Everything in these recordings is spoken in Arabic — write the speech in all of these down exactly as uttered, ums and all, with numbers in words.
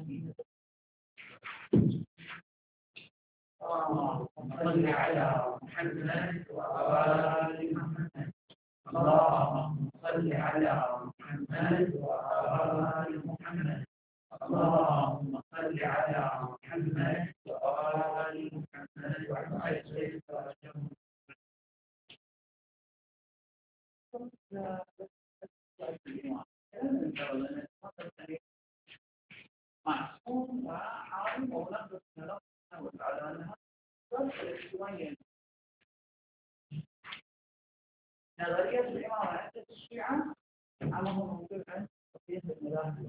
اللهم صل على محمد وآل محمد. اللهم صل على محمد وآل محمد. اللهم صل على محمد وآل محمد وعجل فرجهم. معصوم وعالم ونقص نفسه وتعالى شوية. نظرية الإمامة عند الشيعة عمهم موجود عند بقية المذاهب.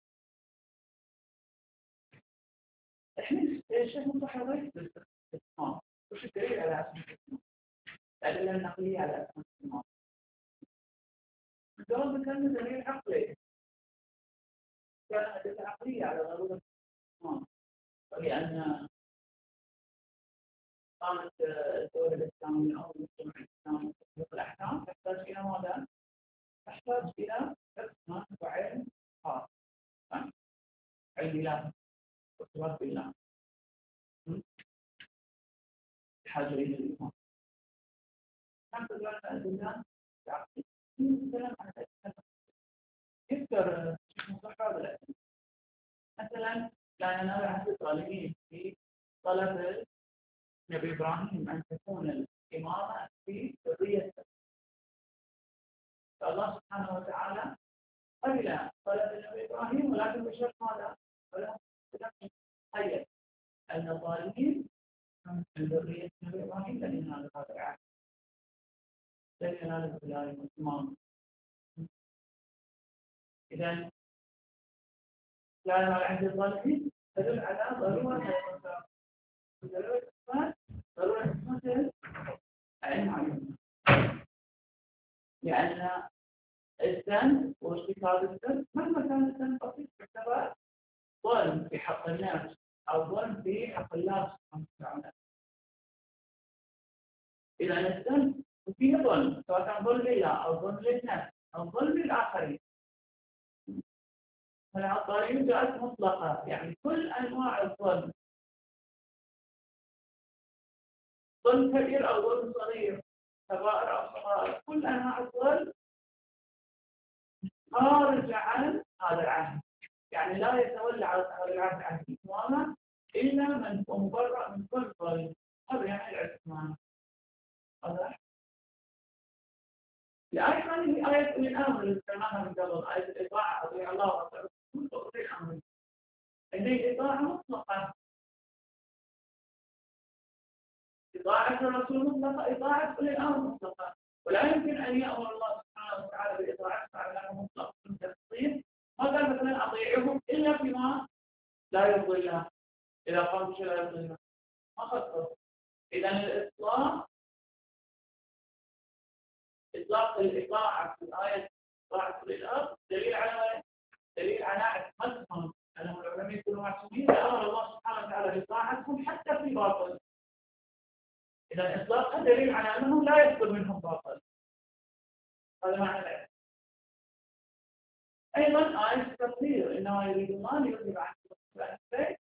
إحنا إيش متحرك بالاستثمار؟ وش الدليل على أساس الاستثمار؟ الأدلة النقلية على أساس الاستثمار. الجواب كان دليل عقلي. كان أدلة عقلية على ضرورة الاستثمار. ولأن قامت الدولة الإسلامية أو المجتمع الإسلامي تطبيق الأحكام تحتاج إلى ماذا؟ تحتاج إلى حكمة وعلم خاص. علم الله وارتباط بالله. حاجة إلى الإيمان. نحن الآن الأدلة العقلية. نتكلم عن الأدلة. يذكر مصطلحات الأدلة. مثلا لا ينال أحد الطالبين في طلب نبي إبراهيم أن تكون الإمامة في ذريته. فالله سبحانه وتعالى قبل طلب النبي إبراهيم ولكن بشرط ماذا؟ ولا تخيل أن الظالمين من ذرية النبي إبراهيم لن ينالوا هذا العهد. لن ينالوا الولاية والإمامة. إذا لا ينال عهد الظالمين تدل على ضرورة الإنصاف. ضرورة الإنصاف ضرورة الإنصاف علم علم. لأن الذنب وارتكاب الذنب مهما كان الذنب بسيط يعتبر ظلم في حق الناس أو ظلم في حق الله سبحانه وتعالى. إذا الذنب فيه ظلم سواء كان ظلم لله أو ظلم للناس أو ظلم للآخرين. فالعطارين جاءت مطلقة يعني كل أنواع الظلم، ظلم كبير أو ظلم صغير، كبائر أو صغائر، كل أنواع الظلم خارج عن هذا العهد. يعني لا يتولى على هذا العهد عن الإمامة إلا من هو مبرأ من كل ظلم. هذا يعني العثمان. هذا الآية هذه آية الأمر اللي سمعنا من قبل، آية الإطاعة أطيع الله وأطيع الرسول وأطيع الأمر. هذه الإطاعة مطلقة. إطاعة الرسول مطلقة، إطاعة أولي الأمر مطلقة، ولا يمكن أن يأمر الله سبحانه وتعالى بإطاعته على أنه مطلق من تفصيل. ما قال مثلا أطيعهم إلا فيما لا يرضي الله، إذا قام بشيء لا يرضي الله ما خصه. إذا الإطلاق إطلاق الإطاعة في الآية إطاعة أولي الأمر دليل على دليل على عصمتهم، أنهم العلماء يكونوا معصومين لأمر الله سبحانه وتعالى بطاعتهم حتى في باطل. إذا الإطلاق دليل على أنهم لا يصدر منهم باطل. هذا معنى العلم. أيضا آية التطهير، إنما يريد الله ليذهب عنكم الرجس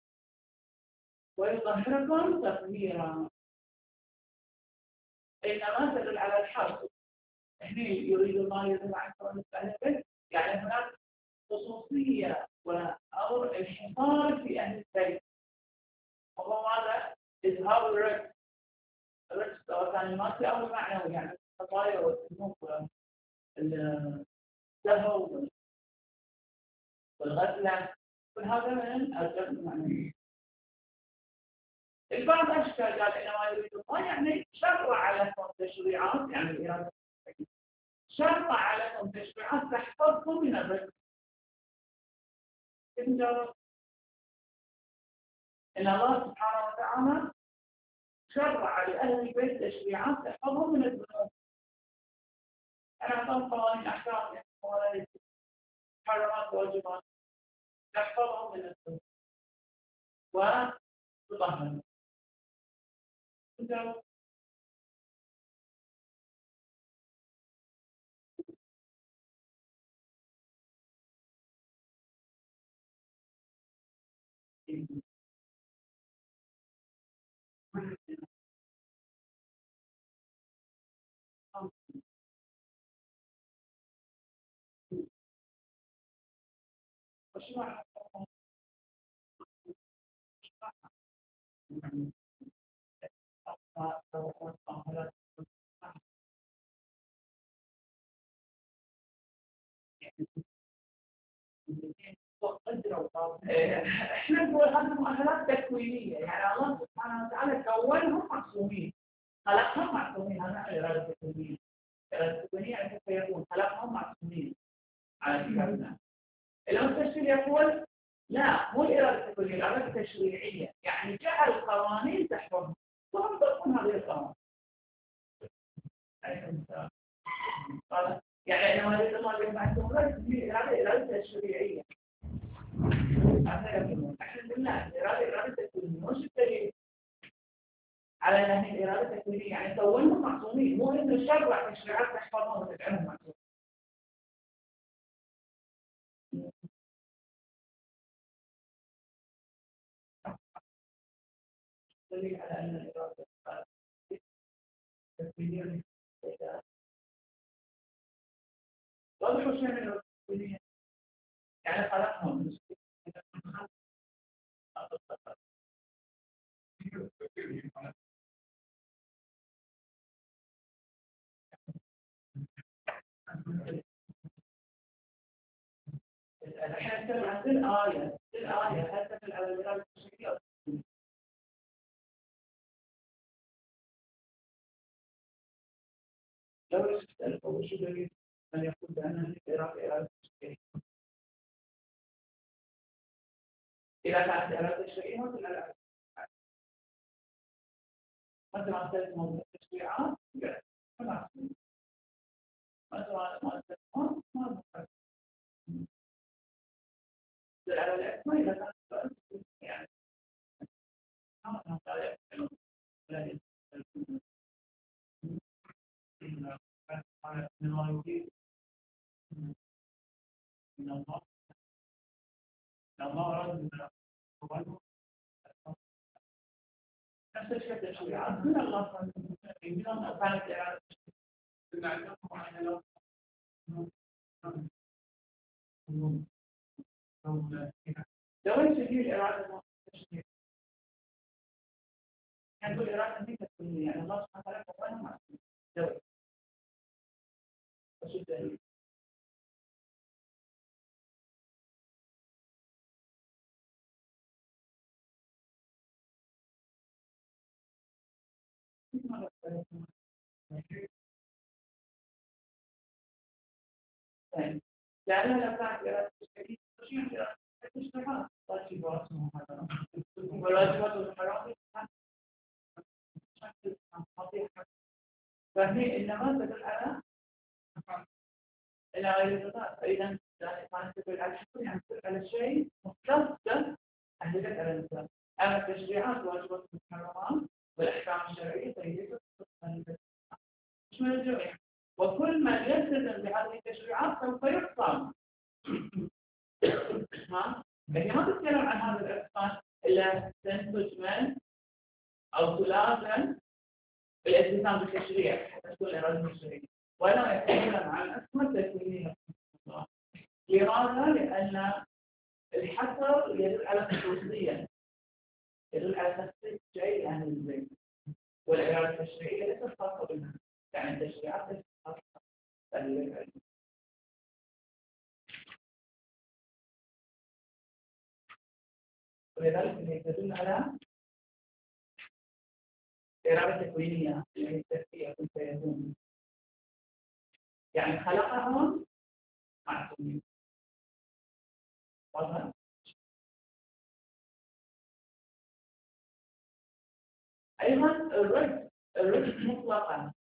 ويطهركم تطهيرا. إنما تدل على الحرب. إحنا يريد الله ليذهب عنكم الرجس، يعني هناك خصوصية وأمر الحصار في أهل البيت. وهو ماذا؟ إذهاب الرجس. الرجس سواء كان المادي أو المعنوي، يعني الخطايا والذنوب والسهو والغفلة، كل هذا من الجهل المعنوي. البعض أشكال قال إنما يريد الله يعني شرع لكم تشريعات، يعني الإرادة شرع لكم تشريعات تحفظكم من الرجس. كيف نجاوب؟ إن الله سبحانه وتعالى شرع لأهل البيت تشريعات تحفظهم من الذنوب. أنا أعطاهم قوانين أحكام قوانين محرمات واجبات تحفظهم من الذنوب وتطهرهم. نجاوب. وش معنى احنا نقول هذه مؤهلات تكوينيه، يعني الله سبحانه وتعالى كونهم معصومين، خلقهم معصومين، هذا الاراده التكوينيه. الاراده التكوينيه يعني كيف يكون خلقهم معصومين على كتابنا. العلم التشريعي يقول لا، مو الاراده التكوينيه، الاراده التشريعيه، يعني جعل قوانين تحكمهم وهم يطبقون هذه القوانين. يعني لما يريد الله ان يبعثهم هذه اراده تشريعيه. احنا قلنا الاراده اراده تكوينيه، مش الدليل على ان هي الاراده التكوينيه، يعني كونهم معصومين، مو انه الشرع تشريعات تحفظهم وتجعلهم معصومين. دليل على ان الاراده التكوينيه واضح شيء من الاراده التكوينيه، يعني خلقهم الحين نتكلم عن الآية، الآية هل تدل على الإرادة التشريعية؟ لو تسأل أول شيء دليل من يقول بأن الإرادة إرادة تشريعية؟ إذا كانت إرادة تشريعية مثل لا؟ مثلا ثلاث موضوع التشريعات مثلا مثلا ما تسمى ما تدل على الأسماء إذا كانت يعني ما تعرف لا من الله يريد من الله من الله أراد من نفس الشيء التشريعات من الله من الله كانت إرادة لو ايش هي الإرادة التشريعية؟ يعني كل إرادة دي تكون يعني الله سبحانه وتعالى كونها معصوم. لو وش الدليل؟ لأنها لو كانت إرادة تشريعية تشريع إرادة التشريعات واجبات والواجبات والحرام فهي إنما تدل على إلى غير الرضا، فإذا كانت تدل على الحكم يعني تدل على شيء مختص أهلك على الإنسان. أما التشريعات واجبات والحرام والأحكام الشرعية فهي ليست مش من الجميع، وكل من يلتزم بهذه التشريعات سوف يحصن. ها؟ لكن ما تتكلم عن هذا الإحصان إلا تنتج من أو تلازم بالالتزام بالتشريع حتى تكون إرادة التشريع، ولا يتكلم عن الأسماء التكوينية. لماذا؟ لأن الحصر يدل على خصوصية، يدل على تخصيص شيء عن البيت، والإرادة التشريعية ليست خاصة بها، يعني التشريعات ليست خاصة بها. ولذلك هي تدل على إرادة تكوينية، يعني التشريع كيف يكون، يعني خلقهم معصومين. واضح؟ أيضا الرد الرد مطلقا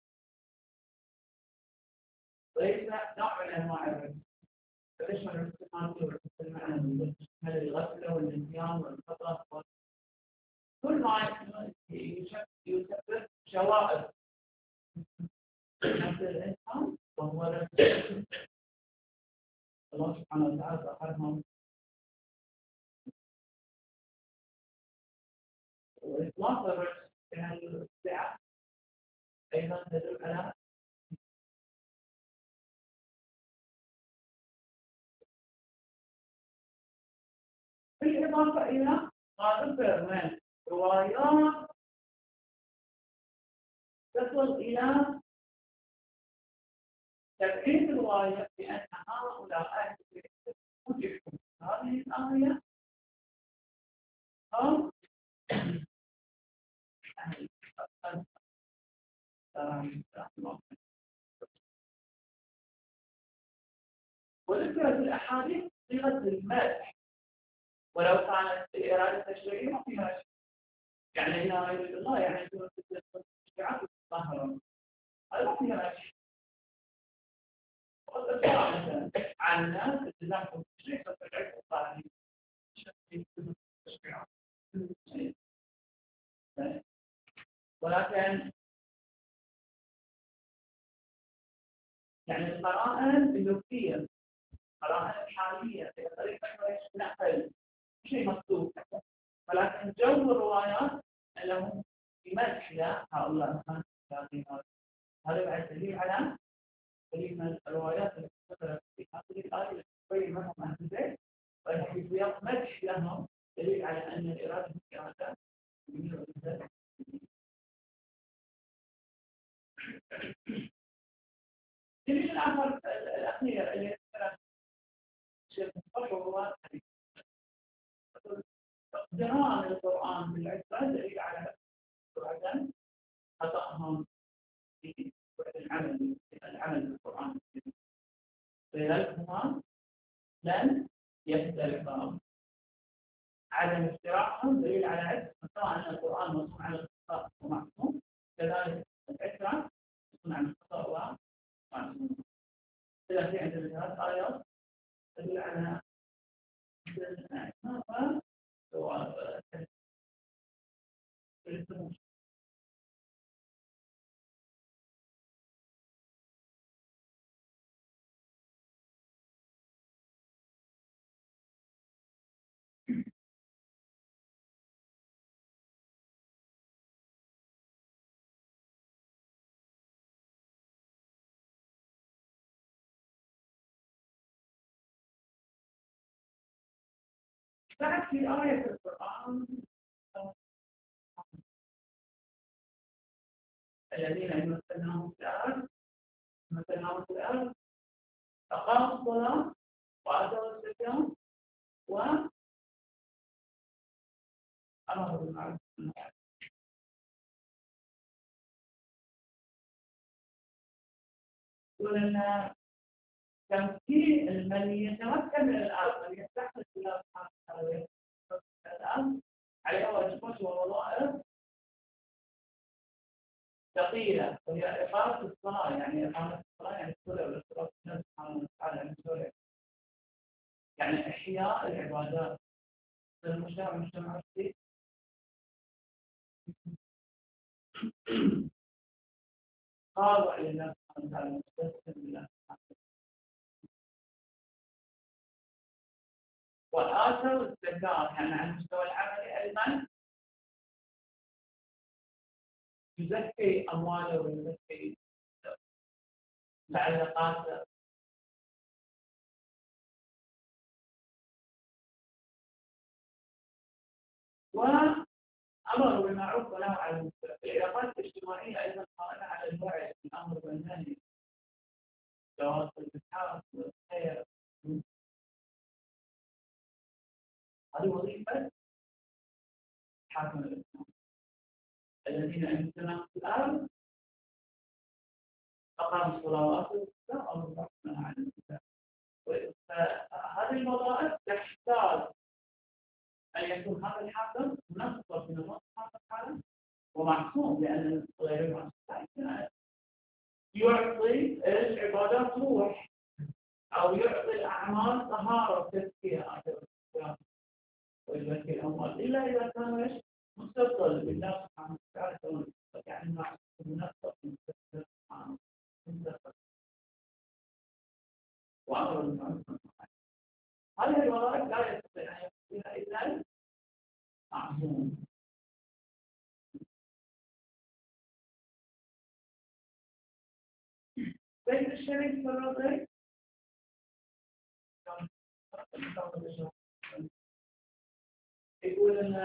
ليس نوع من أنواع الرد، فيشمل الاستقامة والرد المعنوي، يشمل الغفلة والنسيان والخطأ، كل ما يسبب شوائب نفس الإنسان وهو رد. الله سبحانه وتعالى ذكرهم والإطلاق في هذه الساعة أيضا تدل على بالإضافة إلى ما ذكر من روايات تصل إلى تبعيد الرواية بأن هؤلاء وجدوا هذه الآية أو وذكرت الأحاديث صيغة المدح ولو كانت الإرادة التشريعية ما فيها شيء. يعني إنها يريد الله يعني يكون التشريعات ظاهرة هذا ما فيها شيء. وقد أسرع مثلا عن الناس التزامهم بالتشريع فتشريع الظاهرين ولكن يعني القرائن اللغوية القرائن الحالية في طريقة نقل شيء مكتوب ولكن جو الروايات لهم بمدح هؤلاء الناس هذا بعد دليل على دليل من الروايات التي ذكرت في هذه الآية التي تبين لهم أهل البيت وهي في سياق مدح لهم دليل على أن الإرادة هي إرادة جميلة جدا. الدليل الآخر الأخير اللي ذكرت الشيخ مصطفى هو اقتران القرآن بالعبادة دليل على عدم خطأهم في العمل العمل بالقرآن لذلك لن يختلفا عدم اختراعهم دليل على عدم سواء أن القرآن مصنوع على الخطأ ومعصوم كذلك الإكرام مصنوع على الخطأ ومعصوم. إذا في عندنا ثلاث آيات تدل على الإعتراف بعد في آية القرآن الذين يمثلناهم في الأرض يمثلناهم في الأرض أقاموا الصلاة وآتوا الزكاة وأمروا بالمعروف ولأن تمكين من يتمكن من الأرض من يستحقق الله سبحانه وتعالى الأرض عليه واجبات ووظائف ثقيلة وهي إقامة الصلاة يعني إقامة الصلاة يعني الصلاة والاستغاثة بالله سبحانه وتعالى يعني الصلاة يعني إحياء العبادات في المجتمع المجتمع الشيء خاضع لله سبحانه وتعالى مستسلم لله سبحانه وتعالى وآتوا الزكاة يعني على المستوى العملي أيضا يزكي أمواله ويزكي تعلقاته وأمر بالمعروف ونهى عن المنكر. العلاقات الاجتماعية أيضا قائمة على الوعي بالأمر والنهي جواز الإسحاق والخير هذه وظيفة حاكم الإسلام الذين يمكنهم في الأرض أقاموا الصلوات والصلاة وأمروا بالمعروف عن المنكر. فهذه الوظائف تحتاج أن يكون هذا الحاكم منصب من الله سبحانه وتعالى ومعصوم لأن غير المعصوم يعطي العبادات روح أو يعطي الأعمال طهارة وتزكية ويزكي الأموال إلا إذا كان مستقل بالله سبحانه وتعالى يعني معصوم منصب من الله سبحانه وتعالى وأمر بالمعروف هذه الوظائف لا يستطيع أن يقضيها إلا معصوم بين الشريك والرضيع يقول ان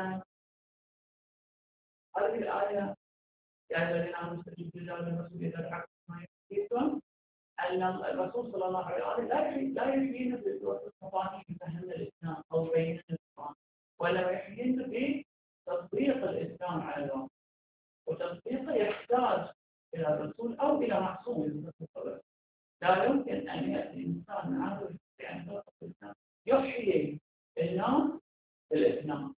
هذه الايه يا الذين امنوا استجيبوا لله وللرسول اذا دعاكم ما يحييكم ان الرسول صلى الله عليه وسلم لا لا يحيينا بالقران بفهم الاسلام او بين الاسلام ولا يحيينا بتطبيق الاسلام على الواقع وتطبيقه يحتاج الى الرسول او الى معصوم. لا يمكن ان ياتي انسان عارف بان الاسلام يحيي الناس بالاسلام.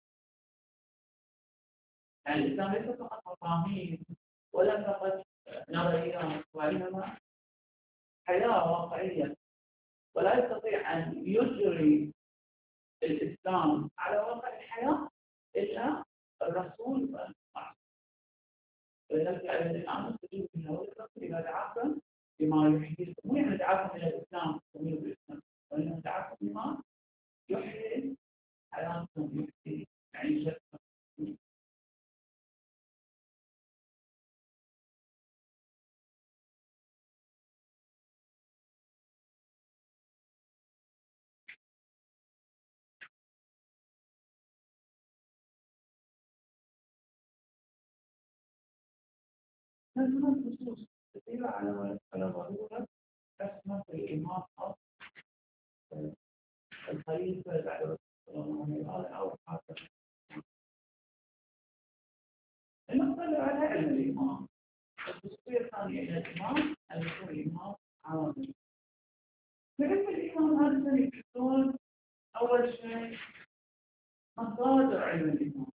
يعني الاسلام ليس فقط مفاهيم ولا فقط نظريات وانما حياه واقعيه ولا يستطيع ان يجري الاسلام على واقع الحياه الا الرسول والمعصوم. ولذلك الان تجد من اول الرسول اذا دعاكم بما يحييكم مو يعني دعاكم الى الاسلام تؤمنوا بالاسلام وانما دعاكم بما يحيي حياتكم يحيي معيشتكم. هذه النصوص كثيرة على على ضرورة تسمى الإمام أو الخليفة بعد رسول الله عليه أو حاكم. المقصود على علم الإمام الخصوصية الثانية إلى الإمام أن يكون الإمام عامل. في علم الإمام هذا يكون أول شيء مصادر علم الإمام.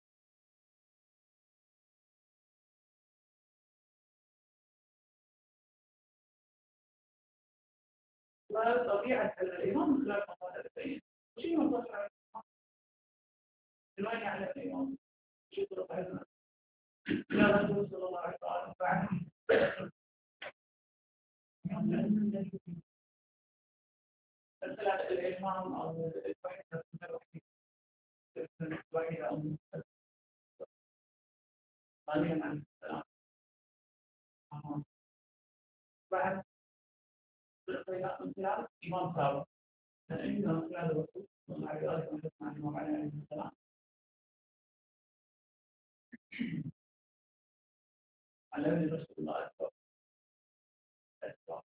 وطبيعة علم الإمام من خلال مصادر البيان. شنو مصادر علم الإمام؟ من وين يعلم الإمام؟ شو طرق علمه؟ يا رسول صلى الله عليه وسلم مثلا الإمام أو الوحي الوحي الوحي أو ثانيا عن السلام. بعد الخيرات من خلال إمام سابق لأنه من خلال الرسول صلى الله عليه وسلم مع الإمام عليه السلام علمني رسول الله أكبر أكبر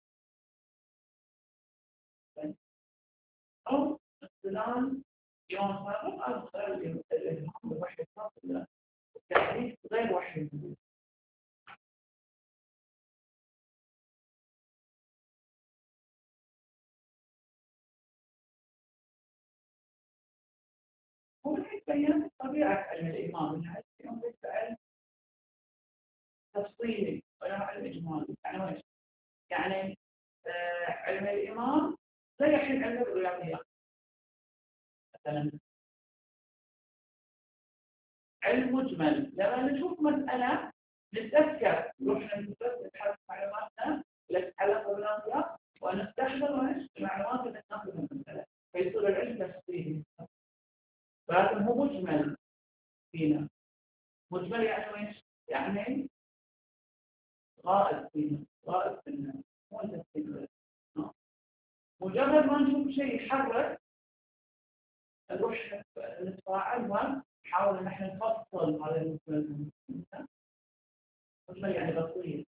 أو استلام إمام سابق أو خلال الإمام الوحي الخاص بالتعريف غير وحي. ومن بيان طبيعة علم الإمام من حيث يوم علم تفصيلي ولا علم إجمالي. يعني وين؟ يعني آه علم الإمام لا يحل علم الرياضيات مثلا علم مجمل. لما نشوف مسألة نتذكر نروح نبحث معلوماتنا التي تتعلق بالرياضيات ونستحضر المعلومات التي ناخذها من المسألة فيصير العلم تفصيلي. ولكن هو مجمل فينا. مجمل يعني وين؟ يعني غائب فينا غائب فينا مو تفصيل. مجرد ما نشوف شيء يحرك نروح نتفاعل ونحاول ان احنا نفصل هذا المجمل. مجمل يعني بسيط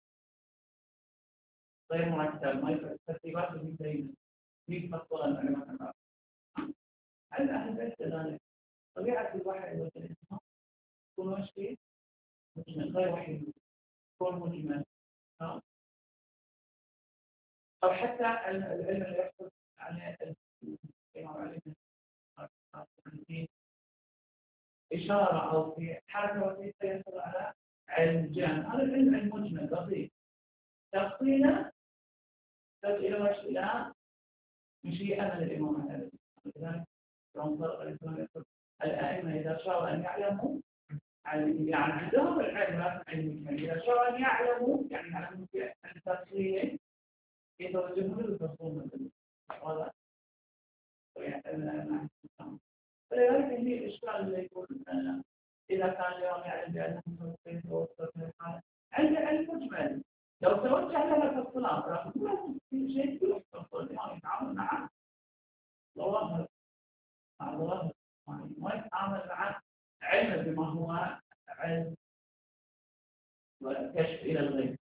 غير مرتب ما يفعل ترتيبات بين مئة مفصل المعلومات. هل اهل البيت كذلك طبيعه الوحي والكلمه تكون شيء مجمل غير وحي يكون مجمل او حتى العلم اللي يحصل على الامام عليه إشارة أو في حركة وسيلة يحصل على علم الجان. هذا العلم المجمل بسيط. تفصيله تفصيل إلى وش إلى مشيئة من الإمام عليه السلام. لذلك الأئمة إذا شاءوا أن يعلموا يعني عندهم العلم لا علم إذا شاءوا أن يعلموا يعني يعلموا في التفصيل يتوجهون للفصول مثلا هذا يعني. فلذلك هي الإشكال اللي يقول إذا كان اليوم يعلم بأنه مستقيم ووصل في الحالة عند علم مجمل لو توجه لها في الصلاة لازم في شيء يحصل يعني يتعامل مع ظواهر مع ظواهر يعني ما يتعامل مع علم بما هو علم وكشف إلى الغيب.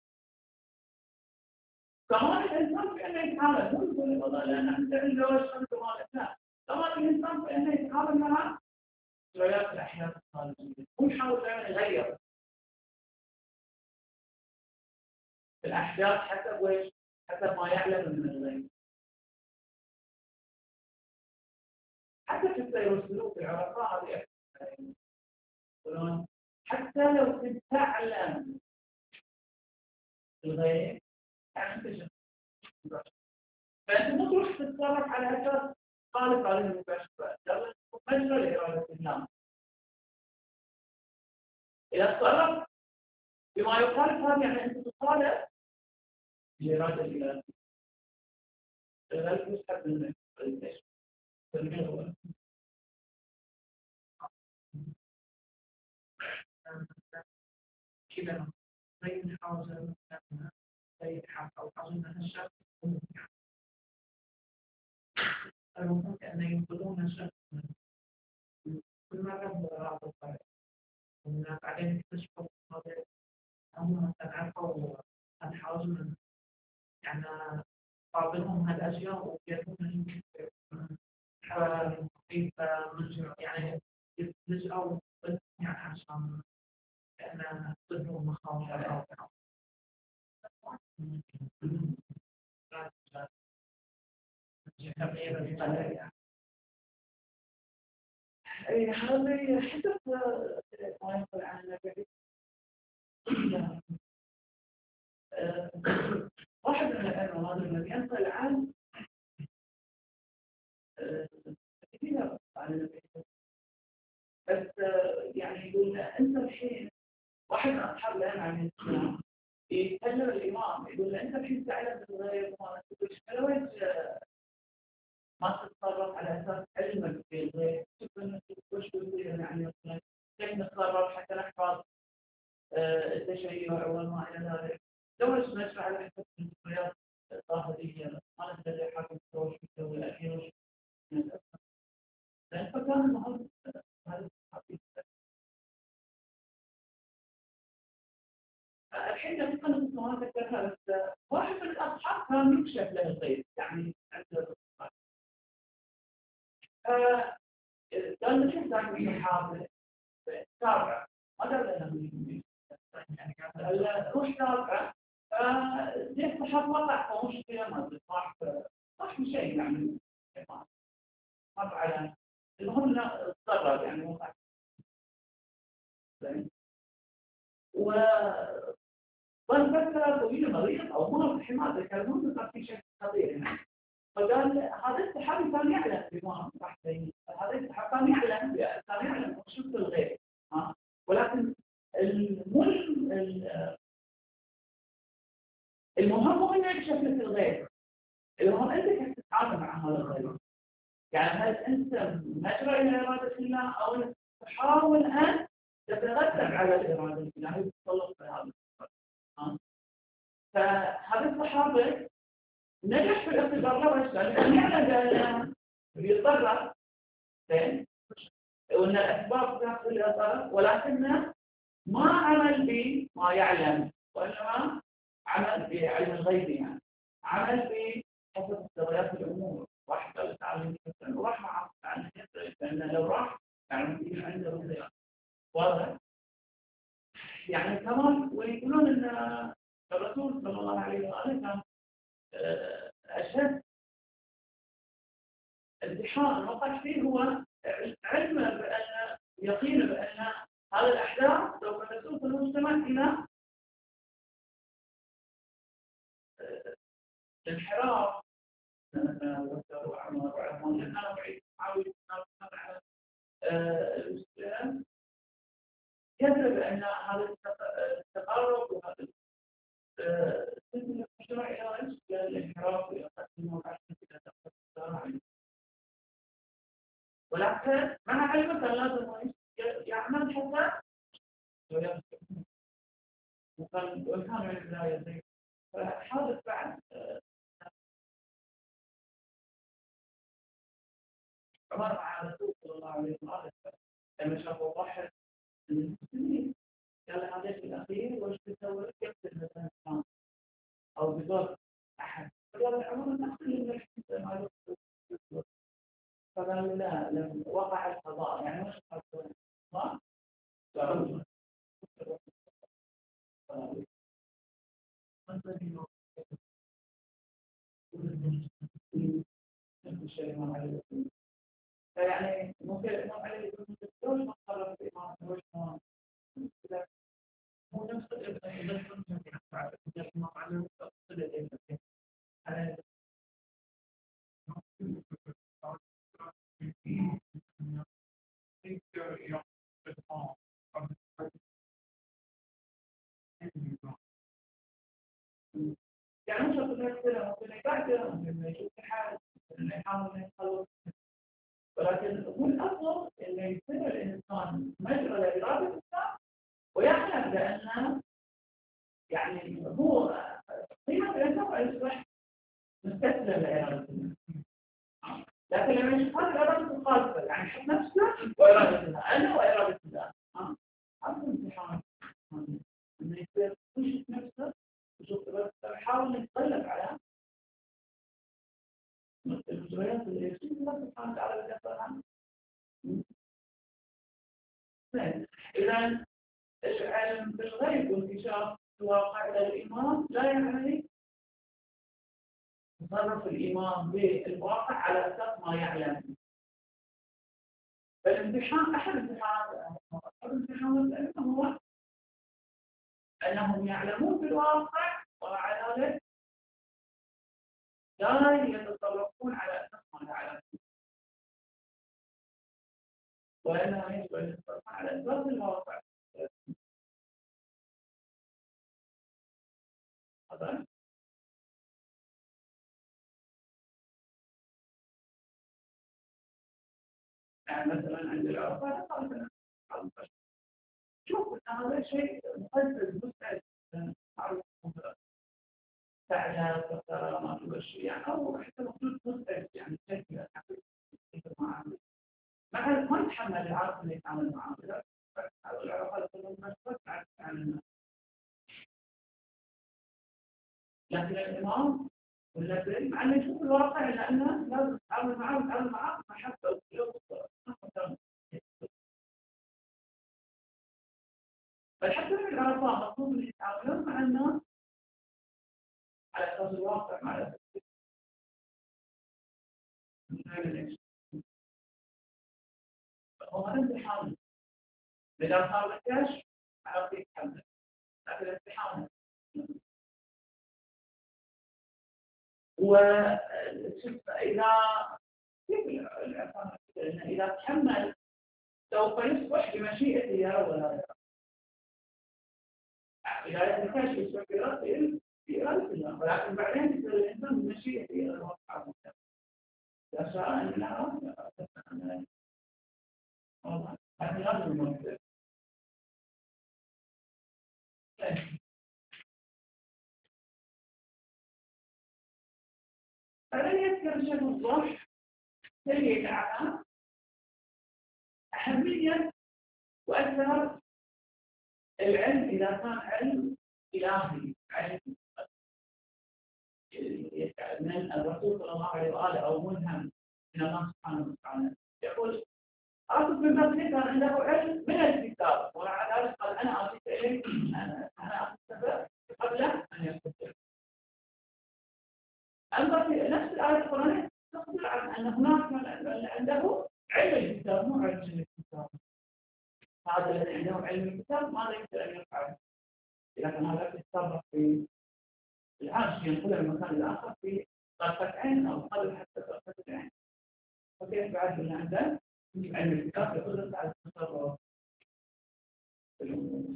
كمان الإنسان بأنه يتعامل مو يقول والله لأن أنت عنده وش مالك لا، كمان الإنسان بأنه يتعامل مع روايات الأحياء الخارجية ويحاول دائما يغير الأحداث حسب وش حسب ما يعلم من الغيب. حتى في السير والسلوك العرفاء هذه يقولون حتى لو كنت تعلم الغيب يعني انت شخص، فانت مو تروح تتصرف على اساس خالف عليه المباشرات، مجرى لاراده الله. اذا تصرف بما يخالف هذا يعني انت تخالف الاراده الالهيه. لذلك يسحب من الكشف. كذا بين حوزه بين حق او حوزه الشخص المفروض أن ينقلون شخصا كل مرة هو رابط ومن بعدين يكتشفوا هذا هم عرفوا الحوزة يعني قابلهم هالأشياء ويكونون كيف يعني يلجأوا يعني عشان كأن ضدهم مخاوف أو أي هذا حسب ما يقول عن النبي. واحد من الأئمة هذا الذي ينقل عن كثير عن النبي، بس يعني يقول أنت الحين واحد من أصحاب الأئمة عن الإسلام يتكلم الإمام يقول أنت الحين تعلم بالغيب وما تقول لو ما تتصرف على أساس علمك بالغيب شوف أنك وش بيصير يعني كيف نتصرف حتى نحفظ التشيع وما إلى ذلك. لو نشرح على حسب الرياض الظاهرية ما نقدر حاكم وش بيسوي الأخير وش لأن فكان المهم هذا الحقيقة. الحين نبقى نسمع ذكرها بس واحد من الأصحاب كان يكشف له الغيب يعني عنده قال نشوف ذاك الصحابة تابع ما قال لنا يعني قال روح تابع زي الصحابة وقع في مشكلة ما أدري صح صح شيء يعني ما على المهم لا اضطرب يعني وقع و ظل فترة طويلة مريض أو مرض الحماية كان ممكن صار في شيء خطير يعني. فقال هذا الصحابي كان يعلم بما صح هذا الصحابي كان يعلم كان يعلم وشوف الغيب ها ولكن المهم المهم هو انه يكشف لك الغيب. المهم انت كيف تتعامل مع هذا الغيب يعني هل انت مجرى الى اراده الله او انك تحاول ان تتغلب على الاراده الالهيه وتتطلب في هذا ها فهذا الصحابي نجح في الاختبار ليش؟ لأنه كان يعلم بيتضرر زين وأن الأسباب تأخذ الأثر ولكنه ما عمل بما يعلم وإنما عمل بعلم الغيب يعني عمل بحسب مستويات الأمور راح يتعلم مثلا وراح مع عن لأنه لو راح يعني في عنده رؤية واضح يعني كمان ويقولون أن الرسول صلى الله عليه وآله كان أشد امتحان وقع فيه هو علمه بأن يقين بأن هذه الأحداث سوف تسوق المجتمع إلى الانحراف وعمر وعمر لأن أنا بعيد أحاول على الإسلام يدرك بأن هذا التقارب وهذا المجتمع إلى الانحراف وإلى قسم وعشان كذا تقدر ولكن مع علمه كان لازم يعمل حتى وكان وكان من البداية زي فحادث بعد عمر مع الرسول صلى الله عليه وسلم لما شافوا واحد من المسلمين قال هذا في الأخير وش بتسوي كيف مثلا أو بضرب أحد فقال عمر نقل من الحديث ما يقصد فقال لا لم وقع القضاء يعني مش القضاء لا يعني ممكن الإمام علي يكون متزوج ما قرر في إمام متزوج هو نفس الإمام علي على يعني مش هتقول كده ممكن يبعد ممكن يشوف حال انه يحاول يخلص ولكن هو الافضل انه يصير الانسان مجرى لاراده الانسان ويعلم بان يعني هو قيمه الانسان يصبح مستسلم لاراده الانسان لكن لما يشوف هذه الاراده الخالصه يعني يحط نفسه واراده الله انا واراده الله ها هذا امتحان انه يصير يشوف نفسه يشوف يحاول يتغلب على المجريات اللي يشوف الله سبحانه وتعالى بكثرها. إذا العلم بالغيب وانكشاف الواقع إلى الإيمان لا يعني تصرف الإيمان بالواقع على أساس ما يعلم. فالامتحان أحد الامتحانات أحد الامتحانات العلم هو أنهم يعلمون بالواقع ومع ذلك لا يتصرفون على أساس ما يعلمون. وأنها يجب أن يتصرف على أساس الواقع. هذا يعني مثلا عند العرفات مثلا شوف أن هذا شيء مقدس مستعد معروف فعلا فترى ما تبشر يعني أو حتى مخلوق مستعد يعني شكل مثلا ما يتحمل العرف اللي يتعامل معه العرفات كلهم مسؤول عن الناس لكن الإمام والذي مع أنه يشوف الواقع لأنه لازم تتعامل معه وتتعامل معه حتى بل حتى من العرفات مطلوب أن يتعاملون مع الناس على أساس الواقع مع الأساس هو هذا امتحان إذا صار لك كاش عرفت يتحمل لكن الامتحان وإذا إذا تحمل سوف يصبح بمشيئة الله ولا يرى إذا يتكاش يصبح بإرادة الله ولكن بعدين يصير الإنسان بمشيئة الله سبحانه وتعالى إذا شاء أن لا والله هذا لازم المنزل فلن يذكر شيء الضح سيد على أهمية وأثر العلم إذا كان علم إلهي علم من الرسول صلى الله عليه وآله أو ملهم من الله سبحانه وتعالى يقول أصل بن بكر كان عنده علم من الكتاب ومع ذلك قال أنا أتيت إليك أنا أنا أتبع قبل أن يكتب أما في نفس الآية القرآنية تخبر عن أن هناك من عنده علم الكتاب مو علم الكتاب هذا الذي عنده علم الكتاب ماذا يمكن أن يفعل إذا كان هذا يتصرف في العرش ينقله من مكان لآخر في طرفة عين أو قبل حتى طرفة العين فكيف بعد من عنده علم الكتاب يقدر على التصرف في الأمور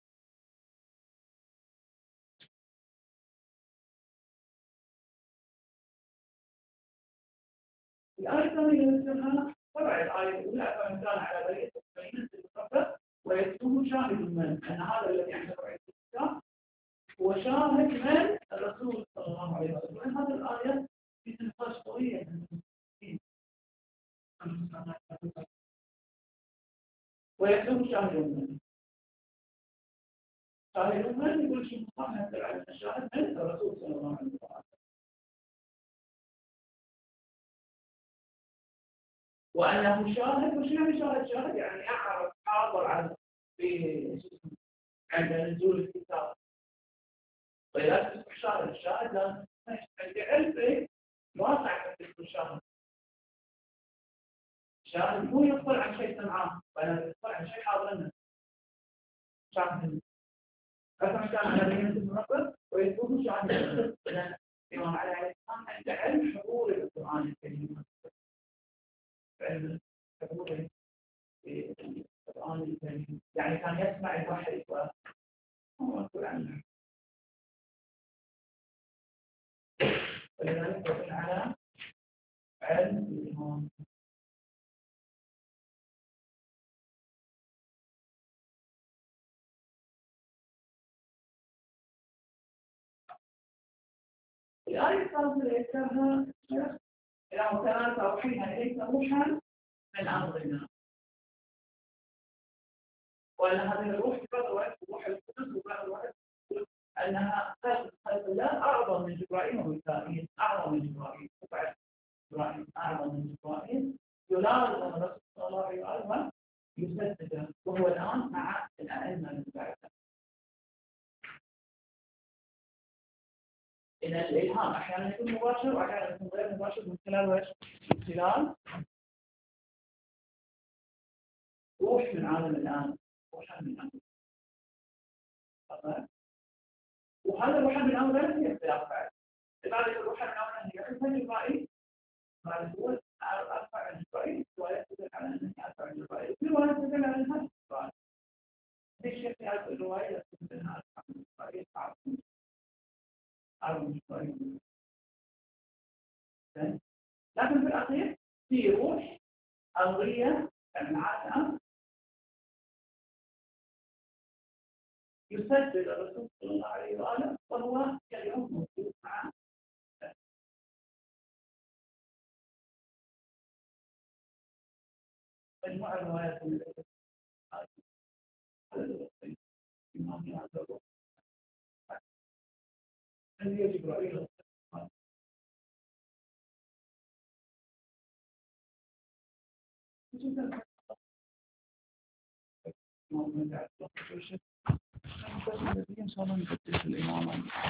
الآية الثانية يذكرها طبعا الآية الأولى فمن كان على بريئة فينزل الكفر ويكتب شاهد من أن هذا الذي عنده علم الكتاب هو شاهد من الرسول صلى الله عليه وسلم. هذه الآية في نقاش قوية ويكتب شاهد من شاهد من يقول شيء مصحح الشاهد من الرسول صلى الله عليه وسلم. وأنه شاهد. وش يعني شاهد؟ شاهد يعني أعرف حاضر عن في عند نزول الكتاب. وإذا تصبح شاهد الشاهد لازم عندي علم واقع في الشاهد. الشاهد مو يخبر عن شيء سمعان ولا يخبر عن شيء حاضرنا. شاهد أفهم كان على بينة المنظر ويكون شاهد. إذا الإمام علي عليه السلام عنده علم حضور القرآن الكريم. علم حضور القرآن الكريم يعني كان يسمع الوحي وهو مسؤول عنه. ولذلك يكون على علم الإمام. الآية الثالثة ذكرها إلى مكانات توحيدها إليك روحا من أمرنا. وأن هذه الروح تفضل روح القدس وبعض الوقت أنها خلق خلق الله أعظم من جبرائيل وميكائيل. أعظم من جبرائيل وبعد جبرائيل أعظم من جبرائيل. يلازم الرسول صلى الله عليه وسلم يسدده وهو الآن مع الأئمة من بعده. إن الإلهام أحيانا يكون مباشر وأحيانا يكون غير مباشر من خلال وش؟ من خلال روح من عالم الآن. روحا من أمر. وهذا روحا من أمر لا فيه اختلاف بعد. بعد روحا من أمر هي علم جبرائيل. بعد هو أرفع عن جبرائيل رواية تدل على أنه أرفع عن جبرائيل. رواية تدل على أنها جبرائيل. هذه الشيء في هذه الرواية تدل أنها أرفع عن جبرائيل. أرفع عن جبرائيل. لكن في الأخير في روح أمرية العالم يسدد الرسول صلى الله عليه وآله وهو اليوم موجود مع مجموعة الروايات التي الإمام هذا الروح هل جبرائيل الذي إن شاء الله نفتش الإمام